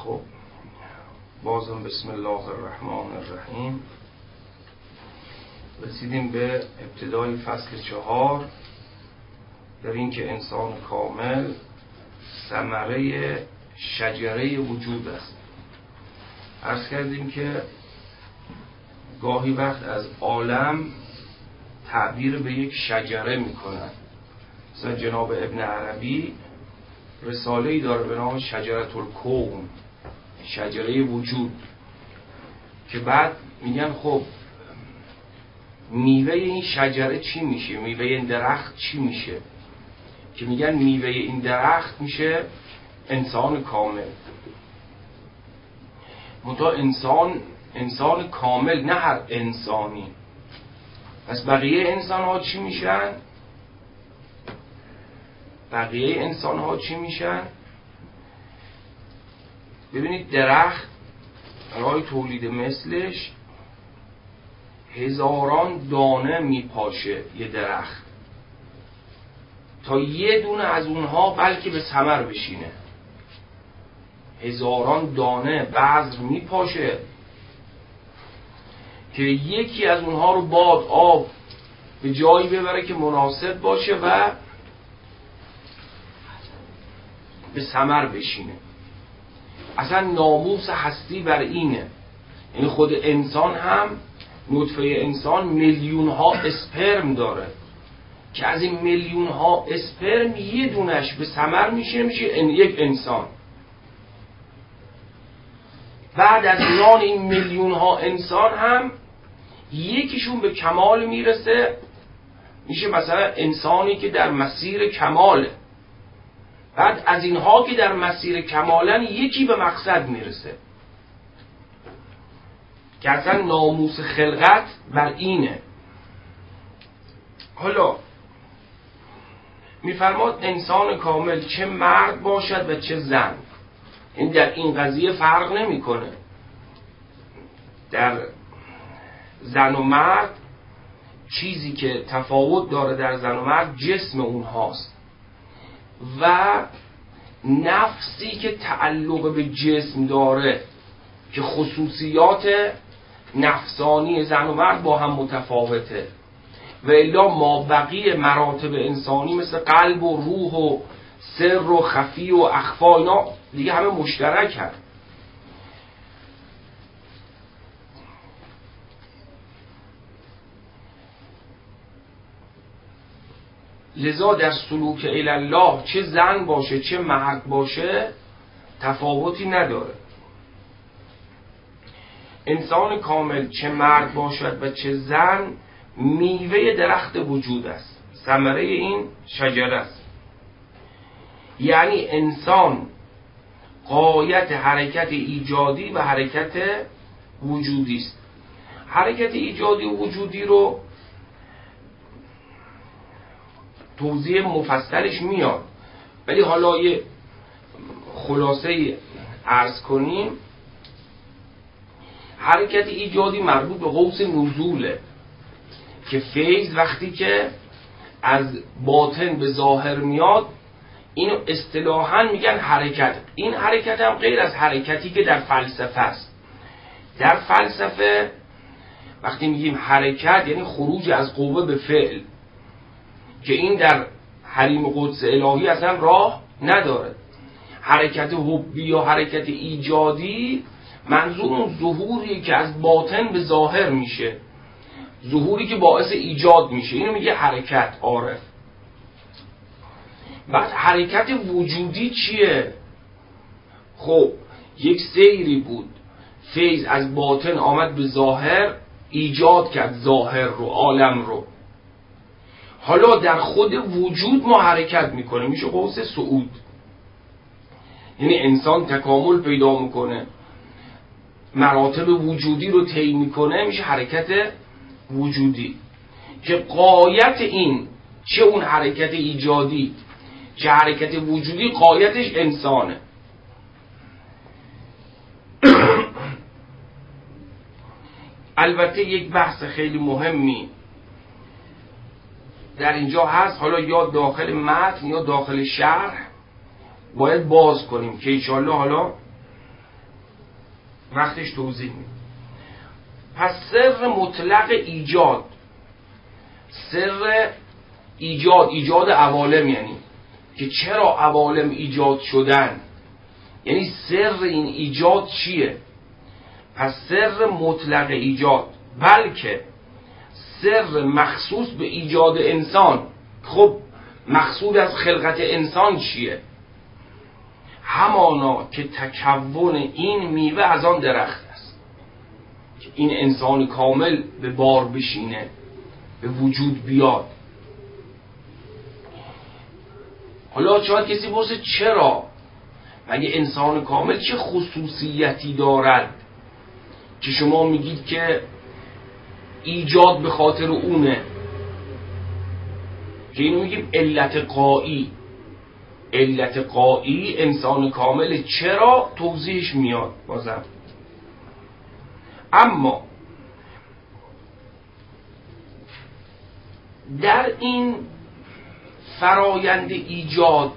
خب بازم بسم الله الرحمن الرحیم رسیدیم به ابتدای فصل 4 در این که انسان کامل ثمره شجره وجود است. عرض کردیم که گاهی وقت از عالم تعبیر به یک شجره میکنن. مثلا جناب ابن عربی رساله‌ای داره به نام شجرة الکون، شجره وجود، که بعد میگن خب میوه این شجره چی میشه، میوه این درخت چی میشه، که میگن میوه این درخت میشه انسان کامل. منتها انسان کامل، نه هر انسانی. پس بقیه انسان ها چی میشن؟ بقیه انسان ها چی میشن؟ ببینید درخت برای تولید مثلش هزاران دانه میپاشه یه درخت تا یه دونه از اونها بلکه به ثمر بشینه. هزاران دانه بذر میپاشه که یکی از اونها رو باد آب به جایی ببره که مناسب باشه و به ثمر بشینه. اصلا ناموس هستی بر اینه. یعنی خود انسان هم، نطفه انسان میلیون ها اسپرم داره که از این میلیون ها اسپرم یه دونش به ثمر میشه یک انسان. بعد از میان این میلیون ها انسان هم یکیشون به کمال میرسه، میشه مثلا انسانی که در مسیر کماله. بعد از اینها که در مسیر کمالن یکی به مقصد میرسه، که اصلا ناموس خلقت بر اینه. حالا میفرماد انسان کامل چه مرد باشد و چه زن. این در این قضیه فرق نمیکنه. در زن و مرد چیزی که تفاوت داره در زن و مرد جسم اونهاست و نفسی که تعلق به جسم داره، که خصوصیات نفسانی زن و مرد با هم متفاوته. و الا ما بقیه مراتب انسانی مثل قلب و روح و سر و خفی و اخفا، اینا دیگه همه مشترک هست. لذا در سلوک الله چه زن باشه چه مرد باشه تفاوتی نداره. انسان کامل چه مرد باشد و چه زن میوه درخت وجود است، ثمره این شجره است. یعنی انسان غایت حرکت ایجادی و حرکت وجودی است. حرکت ایجادی و وجودی رو توضیح مفصلش میاد، ولی حالا یه خلاصه عرض کنیم. حرکت ایجادی مربوط به قوس نزوله، که فیض وقتی که از باطن به ظاهر میاد اینو اصطلاحاً میگن حرکت. این حرکت هم غیر از حرکتی که در فلسفه است. در فلسفه وقتی میگیم حرکت یعنی خروج از قوه به فعل، که این در حریم قدس الهی اصلا راه نداره. حرکت حبی یا حرکت ایجادی منظور اون ظهوری که از باطن به ظاهر میشه، ظهوری که باعث ایجاد میشه، اینو میگه حرکت عارف. بعد حرکت وجودی چیه؟ خب یک سیری بود، فیض از باطن آمد به ظاهر، ایجاد کرد ظاهر رو، عالم رو. حالا در خود وجود ما حرکت میکنه، میشه قوس صعود. یعنی انسان تکامل پیدا میکنه، مراتب وجودی رو طی میکنه، میشه حرکت وجودی. که غایت این، چه اون حرکت ایجادی چه حرکت وجودی، غایتش انسانه. البته یک بحث خیلی مهمی در اینجا هست، حالا یا داخل متن یا داخل شرح باید باز کنیم که انشاءالله حالا وقتش توضیح میده. پس سر مطلق ایجاد، سر ایجاد عوالم، یعنی که چرا عوالم ایجاد شدن، یعنی سر این ایجاد چیه؟ پس سر مطلق ایجاد، بلکه سر مخصوص به ایجاد انسان. خب مقصود از خلقت انسان چیه؟ همانا که تکون این میوه از آن درخت است، که این انسان کامل به بار بشینه، به وجود بیاد. حالا شاید کسی بپرسه چرا؟ مگه انسان کامل چه خصوصیتی دارد که شما میگید که ایجاد به خاطر اونه؟ که اینو میگیم علت قایی. علت قایی انسان کامل، چرا؟ توضیحش میاد بازم. اما در این فرایند ایجاد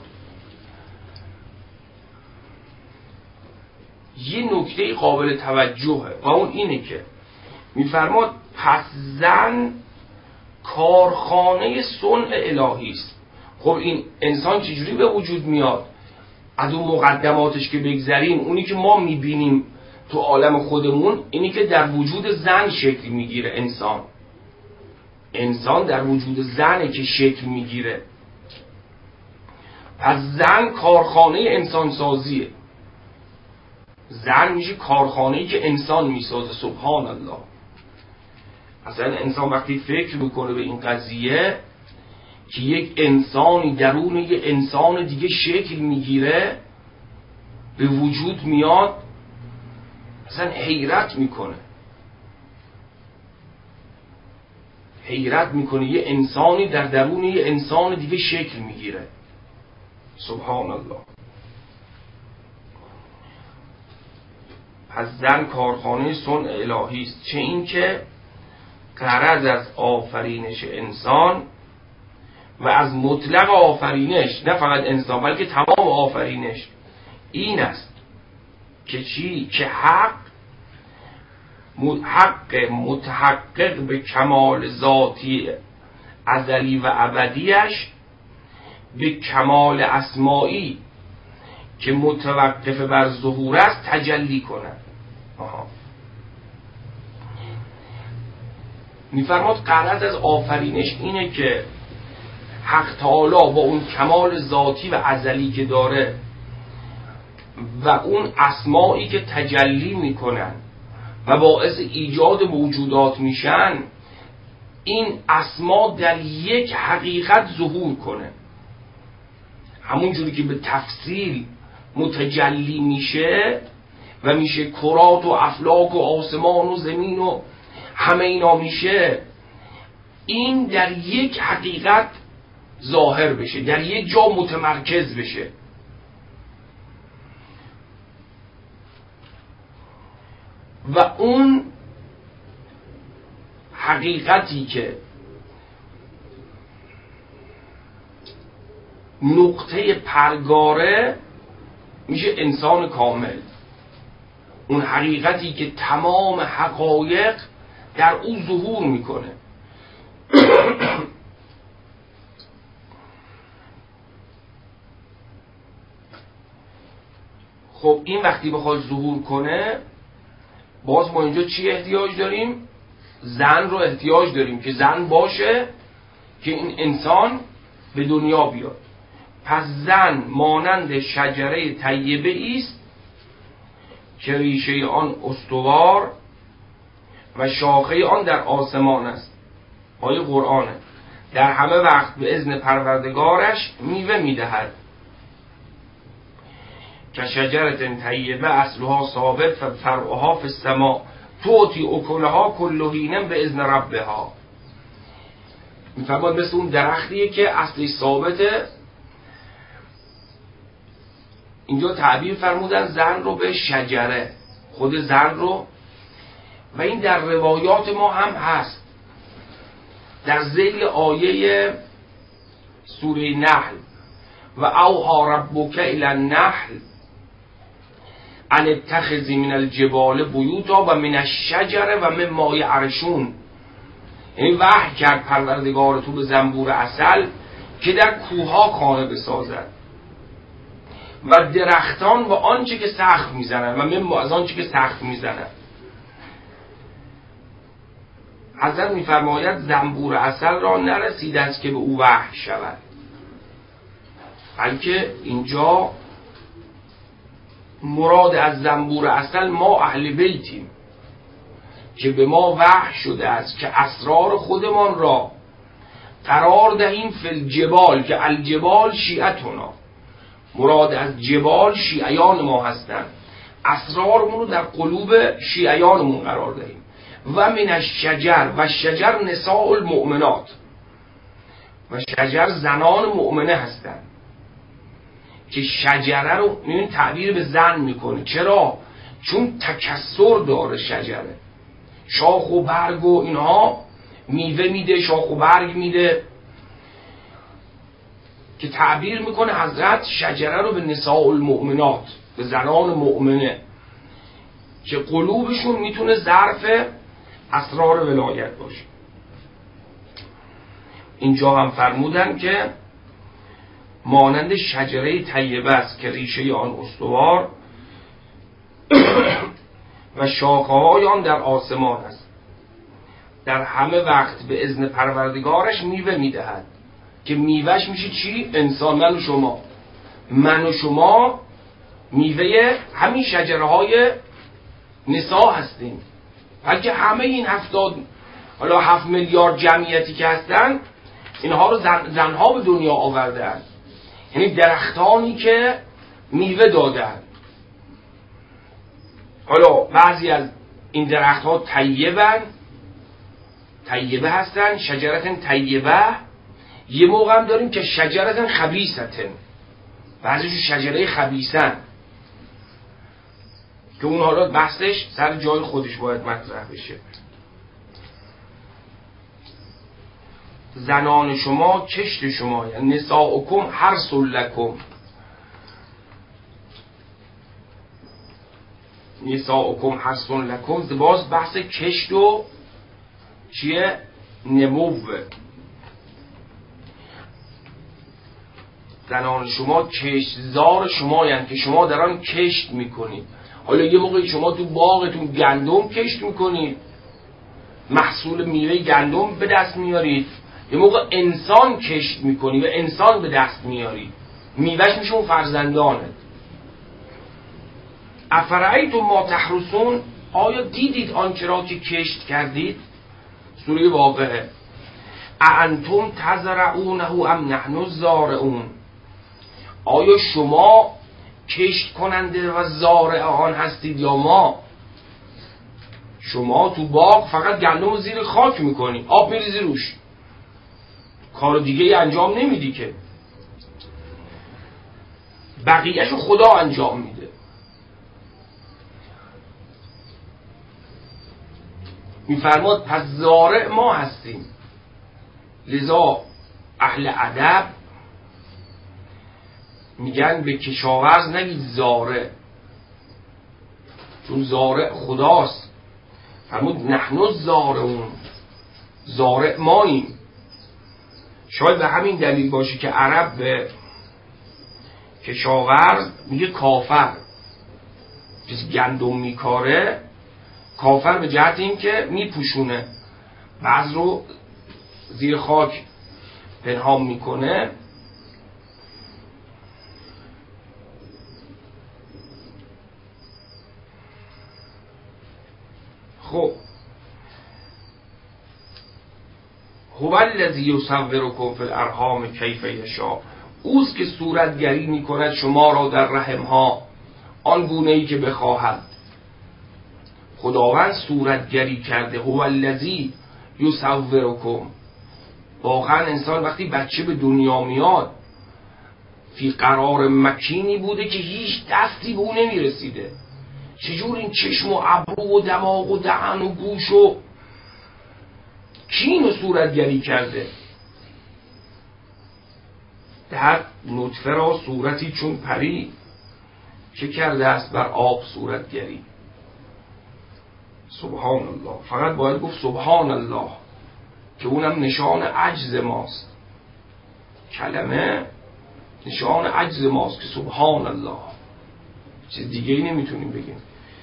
یه نکته قابل توجهه و اون اینه که میفرماد پس زن کارخانه صنع الهی است. خب این انسان چجوری به وجود میاد؟ از اون مقدماتش که بگذریم، اونی که ما میبینیم تو عالم خودمون اینی که در وجود زن شکل میگیره. انسان در وجود زنه که شکل میگیره. پس زن کارخانه انسان سازیه. زن میشه کارخانه‌ای که انسان میسازه. سبحان الله. اصلا انسان وقتی فکر میکنه به این قضیه که یک انسانی درون یک انسان دیگه شکل میگیره، به وجود میاد، اصلا حیرت میکنه یه انسانی در درون یه انسان دیگه شکل میگیره. سبحان الله. پس زن کارخانه صنع الهی است، چه این که غرض از آفرینش انسان و از مطلق آفرینش، نه فقط انسان بلکه تمام آفرینش، این است که چی؟ که حق متحقق به کمال ذاتی ازلی و ابدیش، به کمال اسمائی که متوقف بر ظهور است تجلی کند. میفرماد غرض از آفرینش اینه که حق تعالی با اون کمال ذاتی و ازلی که داره و اون اسمائی که تجلی میکنن و باعث ایجاد موجودات میشن، این اسما در یک حقیقت ظهور کنه. همون جوری که به تفصیل متجلی میشه و میشه کرات و افلاک و آسمان و زمین و همه اینا میشه، این در یک حقیقت ظاهر بشه، در یک جا متمرکز بشه. و اون حقیقتی که نقطه پرگاره میشه انسان کامل. اون حقیقتی که تمام حقایق در او ظهور میکنه. خب این وقتی بخواد ظهور کنه، باز ما اینجا چی احتیاج داریم؟ زن رو احتیاج داریم که زن باشه که این انسان به دنیا بیاد. پس زن مانند شجره طیبه است که ریشه آن استوار و شاخه آن در آسمان است. آیه قرآنه. در همه وقت به اذن پروردگارش میوه میدهد. که شجرة طیبه اصلها ثابت و فرعها فی السماء تؤتی اکلها کل حین به اذن ربها. میفرماد مثل اون درختیه که اصلش ثابته. اینجا تعبیر فرمودن زن رو به شجره، خود زن رو، و این در روایات ما هم هست. در ذیل آیه سوره نحل و اوحی ربک الی النحل ان اتخذی من الجبال بیوتا و من الشجر و مما یعرشون. یعنی وحی کرد پروردگار تو به زنبور عسل که در کوها خانه بسازد و درختان و آنچه که سقف میزنن و مما از آنچه که سقف میزنن. حضرت میفرماید زنبور عسل را نرسیده است که به او وحی شود، بلکه اینجا مراد از زنبور عسل ما اهل بیتیم که به ما وحی شده است که اسرار خودمان را قرار دهیم فی الجبال، که الجبال شیعتنا، مراد از جبال شیعیان ما هستند، اسرارمون رو در قلوب شیعیانمون قرار دهیم. و من الشجر، و شجر نساء المؤمنات، و شجر زنان مؤمنه هستند که شجره رو میبینید تعبیر به زن میکنه. چرا؟ چون تکثر داره شجره، شاخ و برگ و اینها میوه میده، شاخ و برگ میده، که تعبیر میکنه حضرت شجره رو به نساء المؤمنات، به زنان مؤمنه که قلوبشون میتونه ظرف اسرار ولایت باشه. اینجا هم فرمودن که مانند شجره طیبه است که ریشه آن استوار و شاخه‌های آن در آسمان است، در همه وقت به اذن پروردگارش میوه میدهد، که میوهش میشه چی؟ انسان، من و شما. من و شما میوه همین شجره های نساء هستیم، بلکه همه این 7 میلیارد جمعیتی که هستن اینها رو زنها به دنیا آوردن، یعنی درختانی که میوه دادن. حالا بعضی از این درختها طیبه هستن، شجرتن طیبه. یه موقع هم داریم که شجرتن خبیثتن، بعضیشون شجره خبیثن که اون حالا بحثش سر جای خودش باید مطرح بشه. زنان شما کشت شما، یعنی نساؤکم حرث لکم، نساؤکم حرث لکم، باز بحث کشت و چیه؟ نموه. زنان شما کشتزار شما، یعنی که شما در آن کشت میکنید. حالا یه موقعی شما تو باغتون گندم کشت میکنید، محصول میوه گندم به دست میارید، یه موقع انسان کشت میکنی و انسان به دست میاری، میوهش میشه اون فرزندانت. افرأیتم ما تحرثون، آیا دیدید آنچه را که کشت کردید؟ سوره واقعه. اانتم تزرعونه ام نحن الزارعون، آیا شما کشت کننده و زارع آن هستید یا ما؟ شما تو باغ فقط گندم زیر خاک میکنی، آب میریزی روش، کار دیگه انجام نمیدی، که بقیهشو خدا انجام میده. میفرماد پس زارع ما هستیم. لذا اهل ادب میگن به کشاورز نگید زارع، چون زارع خداست. فرمود نحن الزارعون، زارع ماییم. شاید به همین دلیل باشه که عرب به کشاورز میگه کافر. کسی گندم میکاره کافر، به جهت این که میپوشونه، بعض رو زیر خاک پنهان میکنه. خب هو الذی یصورکم فی الارحام کیف یشاء، اوست که صورتگری میکند شما را در رحم ها آن گونه ای که بخواهد. خداوند صورتگری کرده. هو الذی یصورکم، واقعا انسان وقتی بچه به دنیا میاد فی قرار مکینی بوده که هیچ دستی به اون نمیرسیده. چجور این چشم و ابرو و دماغ و دهن و گوش و کی اینو صورتگری کرده؟ در نطفه را صورتی چون پری چه کرده است بر آب صورتگری. سبحان الله. فقط باید گفت سبحان الله که اونم نشان عجز ماست. کلمه نشان عجز ماست که سبحان الله، چیز دیگه ای نمیتونیم بگیم.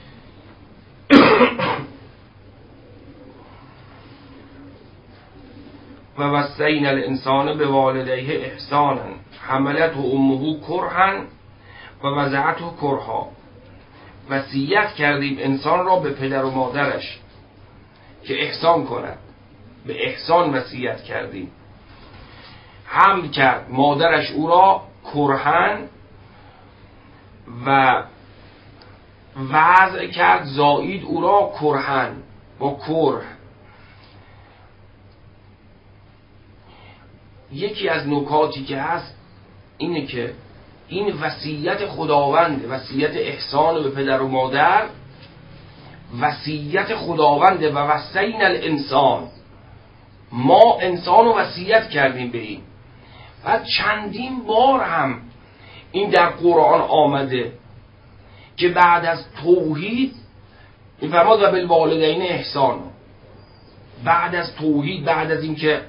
و وصینا الانسان بوالدیه احسانا حملته امه کرها و وضعته کرها. وصیت کردیم انسان را به پدر و مادرش که احسان کند. به احسان وصیت کردیم. حمل کرد مادرش او را کرهن و وضع کرد زائید او را کرهن با کره. یکی از نکاتی که هست اینه که این وصیت خداونده، وصیت احسان به پدر و مادر وصیت خداونده. و وصینا الانسان، ما انسان رو وصیت کردیم به این. و چندین بار هم این در قرآن آمده که بعد از توحید می‌فرماد و بالوالدین احسان. بعد از توحید، بعد از اینکه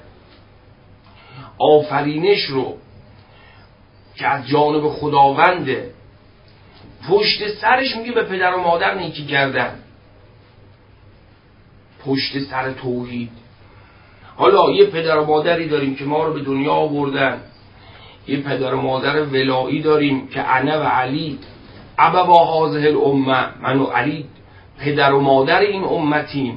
آفرینش رو که از جانب خداونده پشت سرش میگه به پدر و مادر نیکی کردن. پشت سر توحید. حالا یه پدر و مادری داریم که ما رو به دنیا آوردن، یه پدر و مادر ولایی داریم که انا و علی ابوا هذه الامه، من و علی پدر و مادر این امتیم،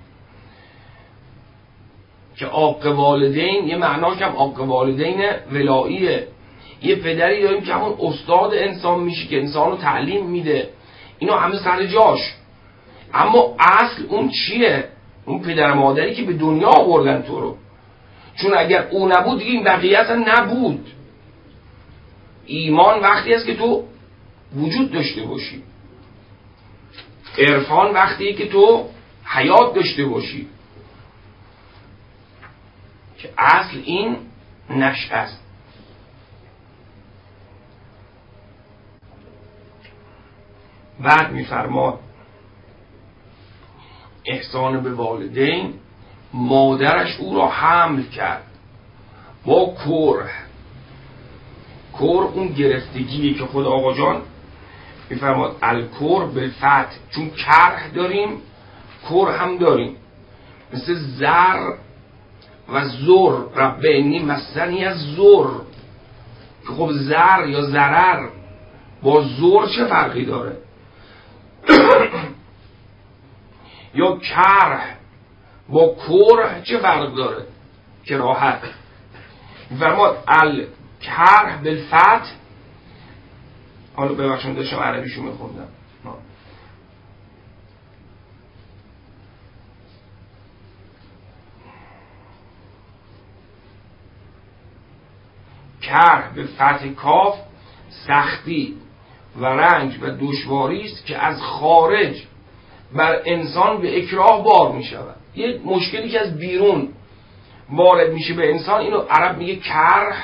که عاق والدین یه معناش هم عاق والدین ولاییه. یه پدری داریم که همون استاد انسان میشه که انسان رو تعلیم میده. اینا همه سر جاش، اما اصل اون چیه؟ اون پدر مادری که به دنیا آوردن تو رو. چون اگر او نبود دیگه این بقیه اصلا نبود. ایمان وقتی است که تو وجود داشته باشی، عرفان وقتی که تو حیات داشته باشی، که اصل این نشأه است. بعد میفرماد احسان به والدین، مادرش او را حمل کرد با کره. کره اون گرفتگیه که خود آقا جان میفرماد الکر بالفتح، چون کره داریم کره هم داریم، مثل زر و زر. رب انی مسنی از زر، که خب زر یا ضرر با زر چه فرقی داره؟ یا کره با کره چه فرق داره؟ کراهت. فرماد الکره بالفتح. حالا ببخشید داشتم عربیشو میخوندم. کره به فتح کاف سختی و رنج و دشواری است که از خارج بر انسان به اکراه بار می شود. یه مشکلی که از بیرون وارد میشه به انسان، اینو عرب میگه کره،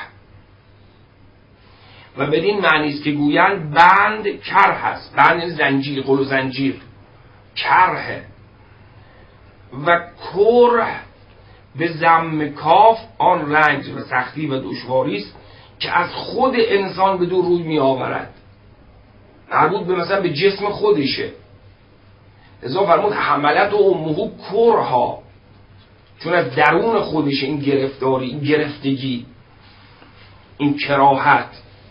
و بدین معنی است که گویند بند کره هست. بند یعنی زنجیر، قل و زنجیر، کره. و کره به ضم کاف آن رنج و سختی و دشواری است که از خود انسان به دو روی می آورد. مربوط به مثلا به جسم خودشه. لذا فرمود حملت و امه کرها، چون از درون خودشه این گرفتاری، این گرفتگی، این کراهت.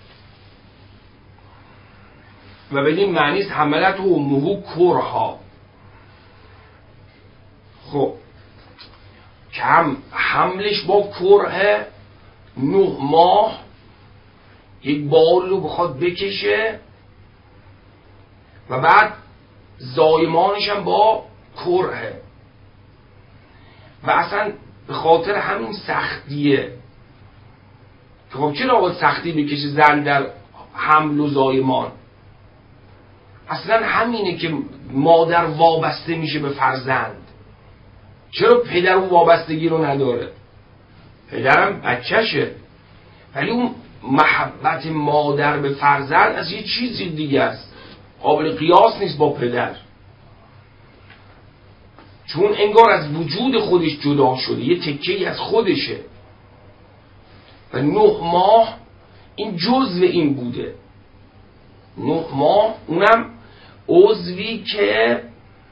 و بدین معنی است حملت و امه کرها. خب کم حملش با کره 9 ماه یک بال رو بخواد بکشه، و بعد زایمانش هم با کره. و اصلا به خاطر همین سختیه که خب چرا باید سختی بکشه زن در حمل و زایمان؟ اصلا همینه که مادر وابسته میشه به فرزند. چرا پدر اون وابستگی رو نداره؟ پدرم بچهشه، ولی اون محبت مادر به فرزند از یه چیزی دیگه است. قابل قیاس نیست با پدر، چون انگار از وجود خودش جدا شده، یه تکه‌ای از خودشه و 9 ماه این جزء این بوده. 9 ماه اونم عضوی که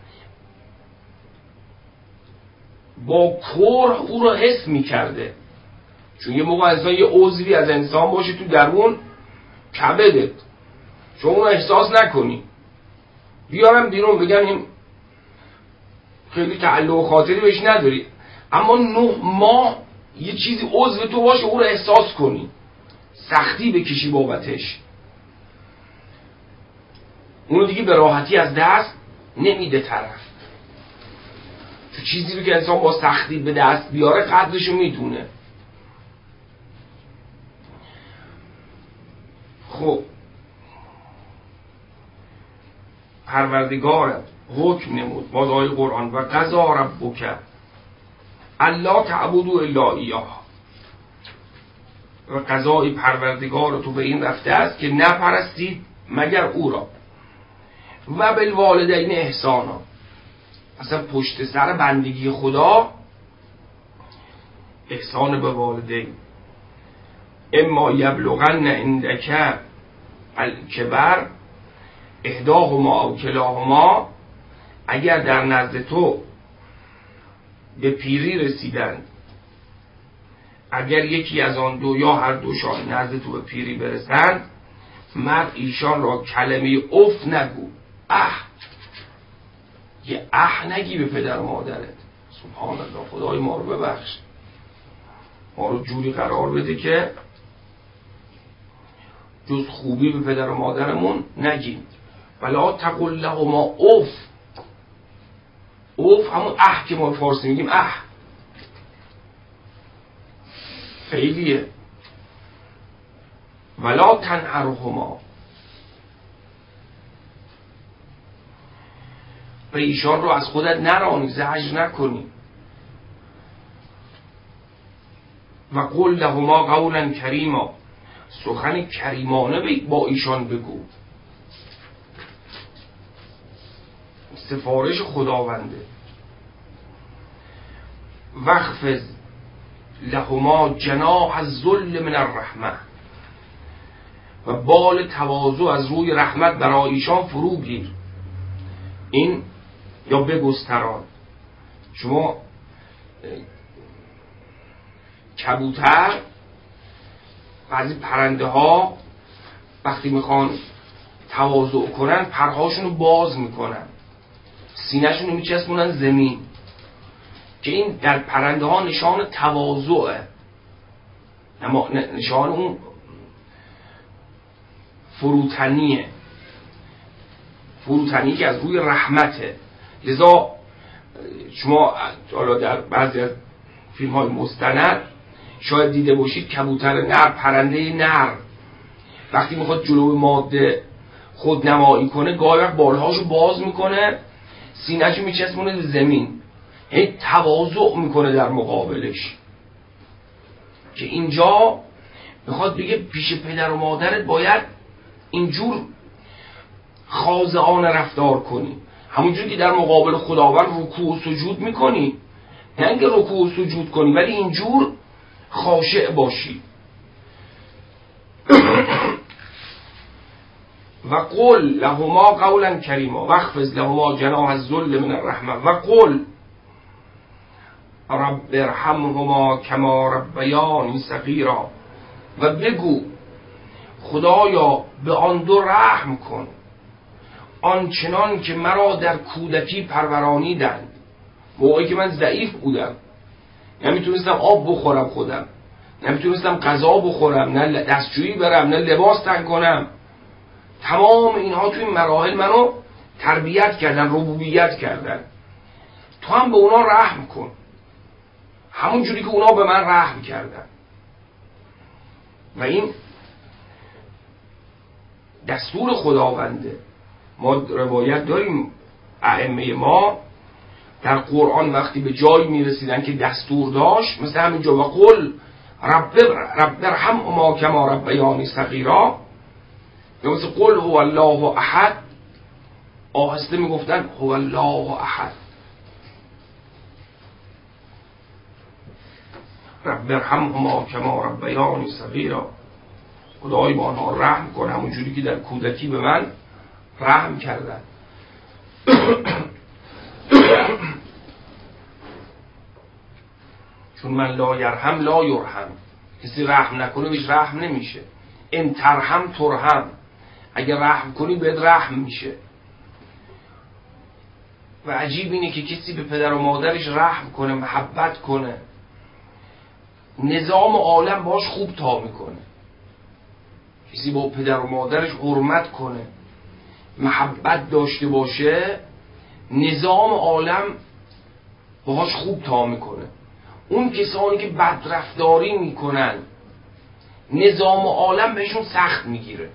با کره او را حس می‌کرده، چون یه موقع انسان یه عضوی از انسان باشه تو درون کبدت، چون اون احساس نکنی، بیارم بیرون بگم این خیلی تعلق و خاطری بهش نداری، اما 9 ماه یه چیزی عضو تو باشه او رو احساس کنی، سختی بکشی بابتش، اونو دیگه به راحتی از دست نمیده طرف. تو چیزی رو که انسان با سختی به دست بیاره قدرشو میدونه. خب پروردگارت حکم نمود باز آیه قرآن و قضا ربک الا تعبدوا الا ایاه، و قضای پروردگار تو به این رفته است که نپرستید مگر او را، و بالوالدین احسانا. اصلا پشت سر بندگی خدا احسان به والدین. اما یبلغن عندک الکبر احداهما او کلاهما، اگر در نزد تو به پیری رسیدند، اگر یکی از آن دو یا هر دوشان نزد تو به پیری برسند، مرد ایشان را کلمه اف نگو، یه نگی به پدر و مادرت. سبحان الله، خدای ما رو ببخش، ما رو جوری قرار بده که جز خوبی به پدر و مادرمون نگیم. ولا تقل لهما اف، اف همون که ما فارسی میگیم فعلیه. ولا تنهرهما، و ایشان رو از خودت نرانی، زجر نکنی. و قل لهما قولا کریما، سخن کریمانه با ایشان بگو. سفارش خداونده. واخفض لهما جناح الذل من الرحمه، و بال تواضع از روی رحمت برای ایشان فرو گیر. این یا بگستران. شما کبوتر، بعضی پرنده ها وقتی میخوان تواضع کنن پرهاشون رو باز میکنن، سینه‌شون رو میچسبونن زمین، که این در پرنده ها نشان تواضعه، اما نشان اون فروتنی که از روی رحمته. لذا شما در بعضی از فیلم های مستند شاید دیده باشید کبوتر نر، پرنده نر، وقتی میخواد جلوی ماده خودنمایی کنه گاهی وقت بالهاشو باز میکنه، سینه‌شو میچسبونه به زمین، هی تواضع میکنه در مقابلش، که اینجا میخواد بگه پیش پدر و مادرت باید اینجور خاضعانه رفتار کنی، همونجور که در مقابل خداوند رکوع و سجود میکنی، نه اینکه رکوع و سجود کنی ولی اینجور خاشع باشی. و قل لهما قولا کریما واخفض لهما جناح الذل من الرحمه و قل رب ارحمهما کما ربیانی صغیرا، و بگو خدایا به آن دو رحم کن آنچنان که مرا در کودکی پرورانیدند. موقعی که من ضعیف بودم، نمیتونستم آب بخورم خودم، نمیتونستم غذا بخورم، نه دستشویی برم، نه لباس تن کنم، تمام اینها توی مراحل منو تربیت کردن، ربوبیت کردن. تو هم به اونا رحم کن همون جوری که اونا به من رحم کردن. و این دستور خداونده. ما روایت داریم ائمه ما در قرآن وقتی به جایی میرسیدن که دستور داشت، مثل همینجا و قل رب ارحمهما کما ربیانی صغیرا، یا مثل قل هو الله احد آهسته میگفتن هو الله احد، رب ارحمهما کما ربیانی صغیرا، خدای با آنها رحم کن همون جوری که در کودکی به من رحم کردن. چون من لا یرحم لا یرحم، کسی رحم نکنه بهش رحم نمیشه. ان ترحم ترحم، اگر رحم کنی بهت رحم میشه. و عجیب اینه که کسی به پدر و مادرش رحم کنه، محبت کنه، نظام عالم باش خوب تا میکنه. کسی با پدر و مادرش حرمت کنه، محبت داشته باشه، نظام عالم باهاش خوب تا میکنه. اون کسانی که بدرفتاری میکنن نظام عالم بهشون سخت میگیره.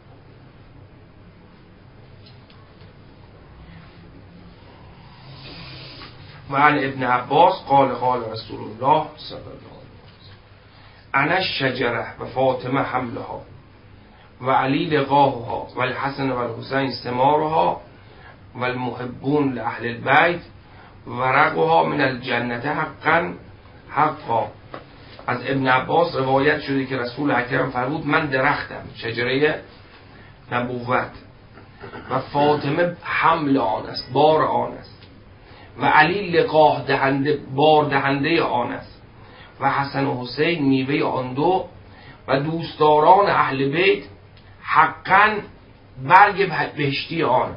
و عن ابن عباس قال قال رسول الله صلی الله علیه وسلم انا الشجره و فاطمه حملها و علی لقاها و الحسن و الحسین ثمارها و المحبون لأهل البیت ورقها من الجنت حقا حقا. از ابن عباس روایت شده که رسول اکرم فرمود من درختم، شجره نبوت، و فاطمه حمل آن است، بار آن است، و علی لقاح دهنده، بار دهنده آن است، و حسن و حسین میوه آن دو، و دوستداران اهل بیت حقا برگ بهشتی آن.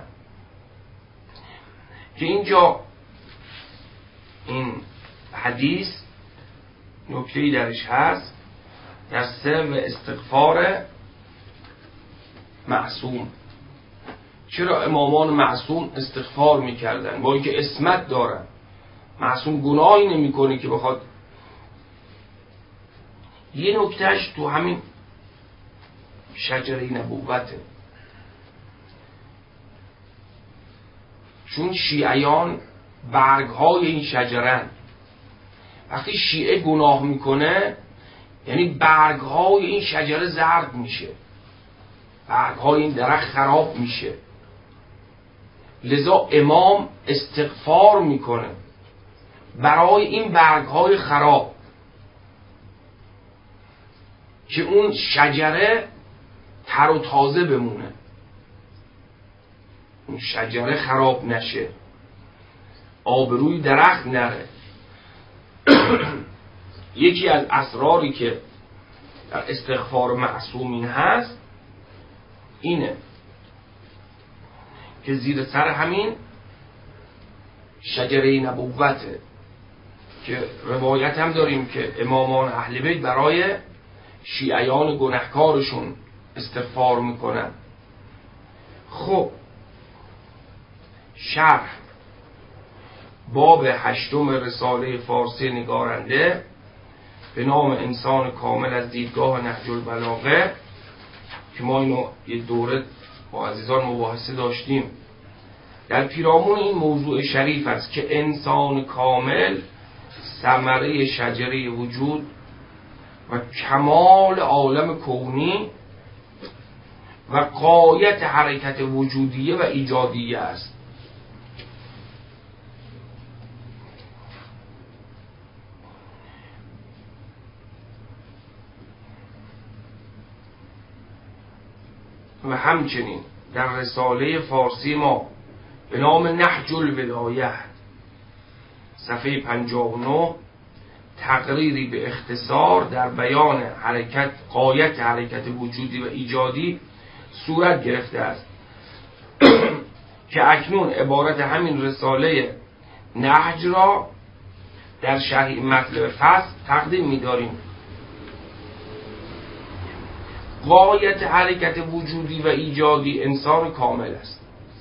که اینجا این حدیث نکته‌ای درش هست در سر استغفار معصوم. چرا امامان معصوم استغفار میکردن با اینکه عصمت دارن؟ معصوم گناهی نمیکنه که بخواد. یه نکتهش تو همین شجره نبوته، چون شیعیان برگهای این شجرن. وقتی شیعه گناه میکنه یعنی برگهای این شجره زرد میشه، برگهای این درخت خراب میشه. لذا امام استغفار میکنه برای این برگهای خراب که اون شجره تر و تازه بمونه، اون شجره خراب نشه، آبروی درخت نره. یکی از اسراری که در استغفار معصومین هست اینه که زیر سر همین شجره نبوته که روایت هم داریم که امامان اهل بیت برای شیعیان گناهکارشون استغفار میکنن. خب شرح باب 8 رساله فارسی نگارنده به نام انسان کامل از دیدگاه نهج البلاغه که ما اینو یه دوره با عزیزان مباحثه داشتیم. در پیرامون این موضوع شریف است که انسان کامل ثمره شجره وجود و کمال عالم کونی و غایت حرکت وجودیه و ایجادیه است. و همچنین در رساله فارسی ما به نام نهج الولایه صفحه 59 تقریری به اختصار در بیان حرکت، غایت حرکت وجودی و ایجادی صورت گرفته است که اکنون عبارت همین رساله نهج را در شرح مطلب فصل تقدیم می‌داریم. غایت حرکت وجودی و ایجادی انسان کامل است.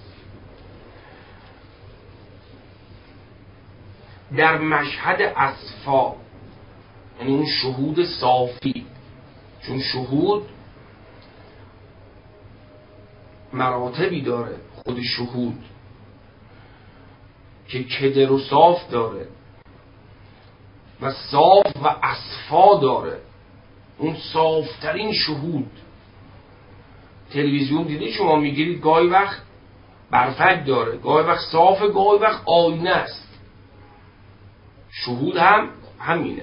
در مشهد اصفا، یعنی اون شهود صافی، چون شهود مراتبی داره، خود شهود که کدر و صاف داره و صاف و اصفا داره. اون صافترین شهود، تلویزیون دیدی شما میگیرید گاهی وقت برفک داره، گاهی وقت صافه، گاهی وقت آینه است. شهود هم همینه.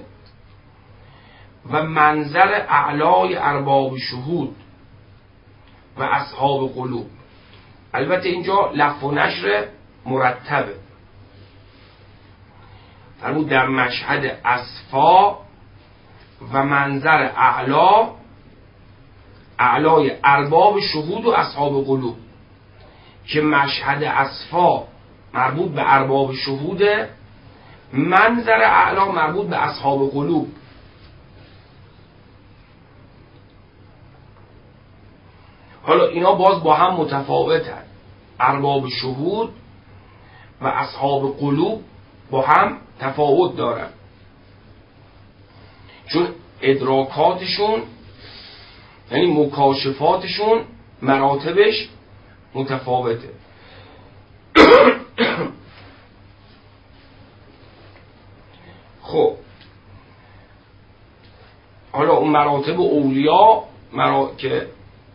و منظر اعلای ارباب شهود و اصحاب قلوب. البته اینجا لف و نشر مرتبه. فرمود در مشهد اصفا و منظر اعلای ارباب شهود و اصحاب قلوب، که مشهد اصفا مربوط به ارباب شهوده، منظر اعلا مربوط به اصحاب قلوب. حالا اینا باز با هم متفاوتن. ارباب شهود و اصحاب قلوب با هم تفاوت دارن، چون ادراکاتشون یعنی مکاشفاتشون مراتبش متفاوته. خب حالا اون مراتب اولیا که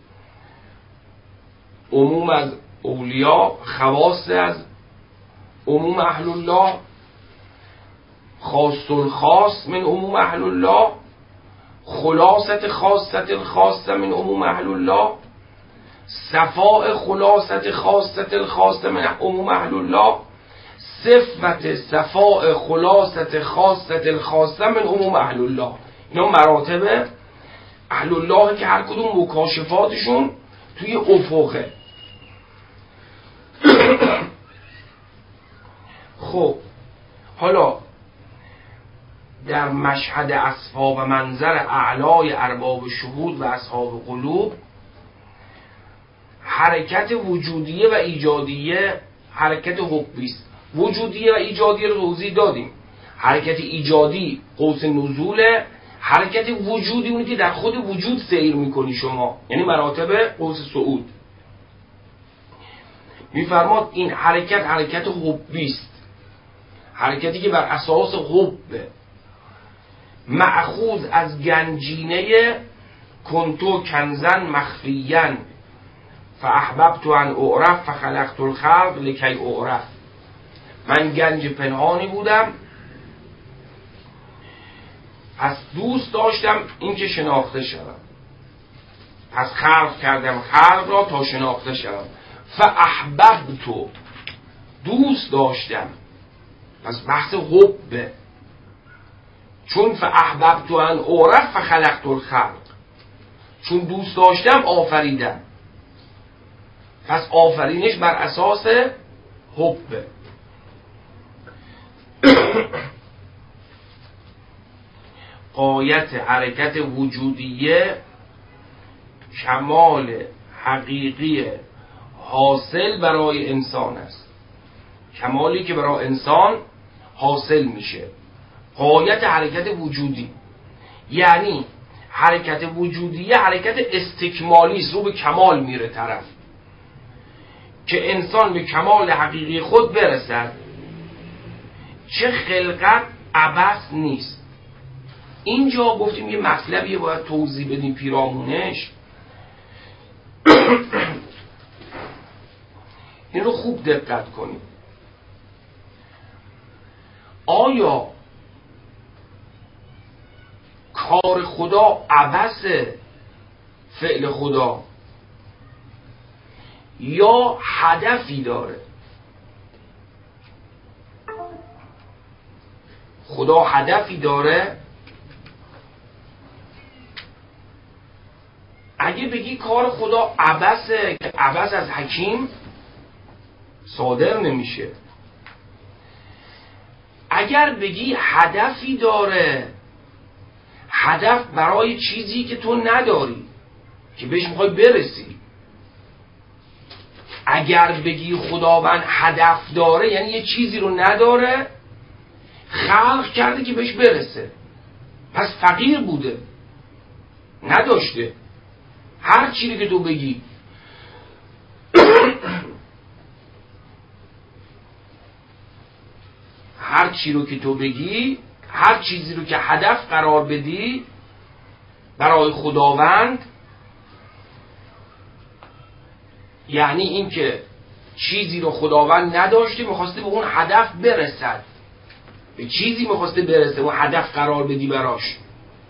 عموم از اولیا، خواص از عموم اهل الله، خاص الخاص من عموم اهل الله، خلاصت خاصت خاصه من عموم اهل الله، صفاء خلاصت خاصت خاصه من عموم اهل الله، صفت صفاء خلاصت خاصت خاصه من عموم اهل الله. اینا مراتب اهل الله که هر کدوم مکاشفاتشون توی افقه. خب حالا در مشهد اصفا و منظر اعلای ارباب شهود و اصحاب قلوب، حرکت وجودیه و ایجادیه حرکت حبی است. وجودیه و ایجادیه رو توضیح دادیم. حرکت ایجادی قوس نزوله، حرکت وجودی اونی که در خود وجود سیر میکنی شما، یعنی مراتب قوس صعود. میفرماد این حرکت حبی است، حرکتی که بر اساس حبه، مأخوذ از گنجینه کنتو کنزن مخفیاً فاحببت ان اعرف فخلقت الخلق لکی اعرف. من گنج پنهانی بودم، پس دوست داشتم این که شناخته شدم، پس خلق کردم خلق را تا شناخته شدم. فاحببت، دوست داشتم، پس بحث حبه. چون فاحببت ان اعرف فخلقت الخلق، چون دوست داشتم آفریدم، پس آفرینش بر اساس حبه. غایت حرکت وجودیه کمال حقیقی حاصل برای انسان است، کمالی که برای انسان حاصل میشه. غایت حرکت وجودی یعنی حرکت وجودیه حرکت استکمالی است، رو به کمال میره طرف، که انسان به کمال حقیقی خود برسد. چه خلقت عبث نیست. اینجا گفتیم یه مطلبیه باید توضیح بدیم پیرامونش. این رو خوب دقت کنیم. آیا کار خدا عبثه، فعل خدا، یا هدفی داره؟ خدا هدفی داره؟ اگه بگی کار خدا عبثه، که عبث از حکیم صادر نمیشه. اگر بگی هدفی داره، هدف برای چیزی که تو نداری، که بهش میخوای برسی. اگر بگی خداوند هدف داره، یعنی یه چیزی رو نداره، خلق کرده که بهش برسه، پس فقیر بوده، نداشته. هر چیزی که تو بگی هر چیزی رو که تو بگی، هر چیزی رو که هدف قرار بدی برای خداوند، یعنی این که چیزی رو خداوند نداشته، میخواسته به اون هدف برسد، به چیزی میخواسته برسه، اون هدف قرار بدی براش.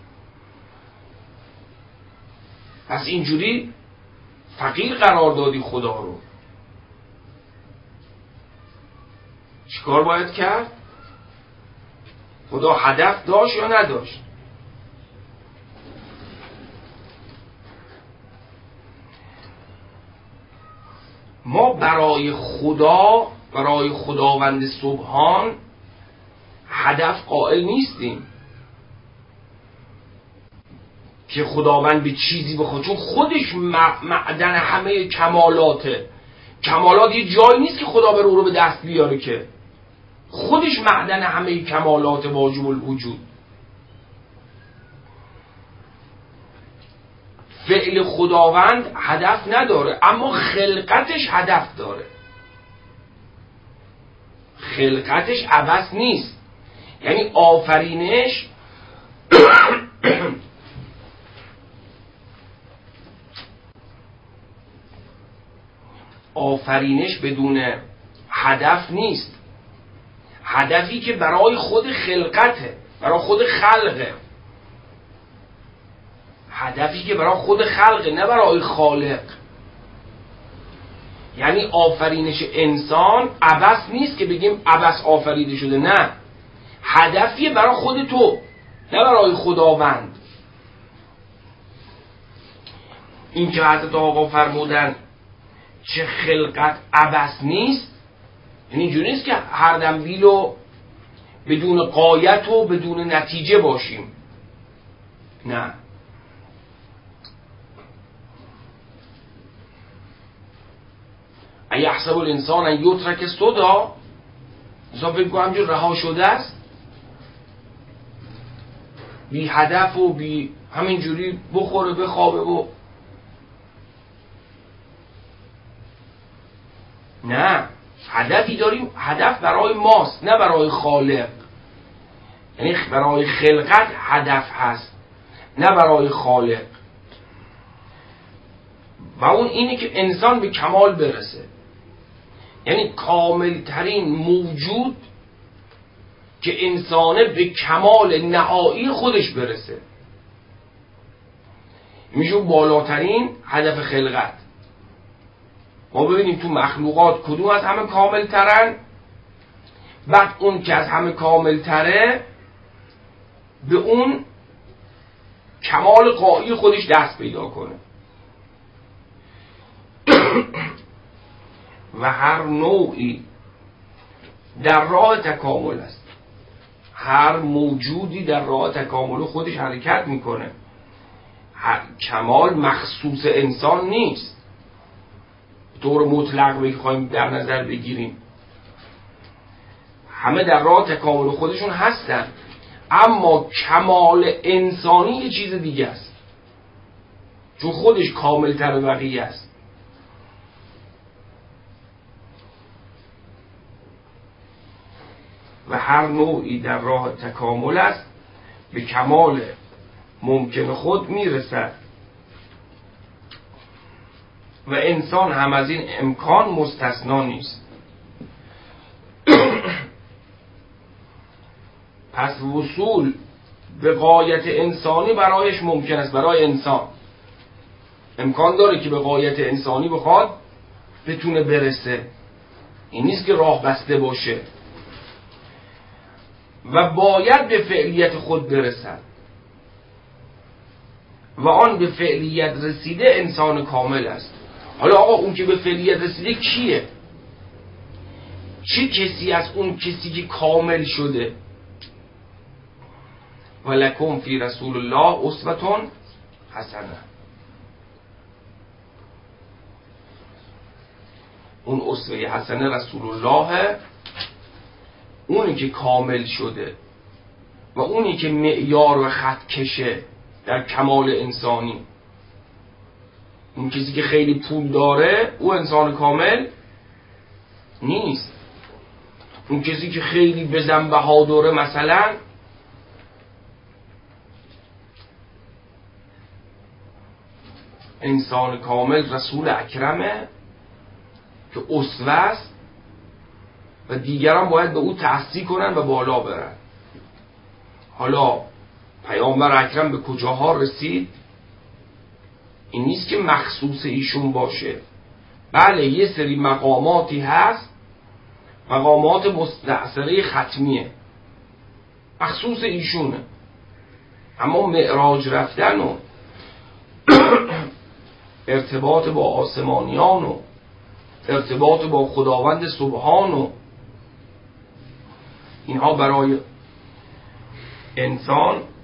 پس اینجوری فقیر قرار دادی خدا رو. چیکار باید کرد؟ خدا هدف داشت یا نداشت؟ ما برای خدا، برای خداوند سبحان هدف قائل نیستیم که خداوند به چیزی بخواد، چون خودش معدن همه کمالاته. کمالات یه جایی نیست که خدا بره او رو به دست بیاره، که خودش معدن همه کمالات واجب الوجود. فعل خداوند هدف نداره، اما خلقتش هدف داره. خلقتش عبث نیست، یعنی آفرینش آفرینش بدون هدف نیست. هدفی که برای خود خلقته، برای خود خلقه، هدفی که برای خود خلقه، نه برای خالق. یعنی آفرینش انسان عبث نیست که بگیم عبث آفریده شده، نه، هدفی برای خود تو، نه برای خداوند. این که حضرت آقا فرمودن چه خلقت عبث نیست، یعنی اینجوری نیست که هر دم بیلو بدون غایت و بدون نتیجه باشیم، نه. ایحسب الانسان ان یترک سدی، انسان فکر کنم همینجور رها شده است، بی هدف و بی همینجوری بخوره بخوابه و نه. هدفی داریم، هدف برای ماست نه برای خالق. یعنی برای خلقت هدف هست نه برای خالق، و اون اینه که انسان به کمال برسه، یعنی کامل ترین موجود که انسانه به کمال نهایی خودش برسه، میشه بالاترین هدف خلقت. ما ببینیم تو مخلوقات کدوم از همه کامل ترن، بعد اون که از همه کامل تره به اون کمال غایی خودش دست پیدا کنه. و هر نوعی در راه تکامل است، هر موجودی در راه تکامل خودش حرکت میکنه. کمال مخصوص انسان نیست طور مطلق بخوایم در نظر بگیریم، همه در راه تکامل خودشون هستن، اما کمال انسانی یه چیز دیگه است، چون خودش کامل تر بقیه است. و هر نوعی در راه تکامل است به کمال ممکن خود میرسد و انسان هم از این امکان مستثنا نیست. پس وصول به غایت انسانی برایش ممکن است، برای انسان امکان داره که به غایت انسانی بخواد بتونه برسه، این نیست که راه بسته باشه و باید به فعلیت خود برسد و آن به فعلیت رسیده انسان کامل است. حالا آقا اون که به فعلیت رسیده کیه؟ چه کسی از اون کسی که کامل شده؟ ولکم فی رسول الله اسوة حسنه. اون اسوه حسنه رسول الله، اونی که کامل شده و اونی که معیار و خط کشه در کمال انسانی. اون کسی که خیلی پول داره او انسان کامل نیست. اون کسی که خیلی بزن بهادره مثلا انسان کامل رسول اکرمه که اسوه است و دیگران باید به او تأسی کنن و بالا برن. حالا پیامبر اکرم به کجاها رسید؟ این نیست که مخصوص ایشون باشه. بله یه سری مقاماتی هست، مقامات مستأثره ختمیه، مخصوص ایشونه، اما معراج رفتن و ارتباط با آسمانیان و ارتباط با خداوند سبحان و اینها برای انسان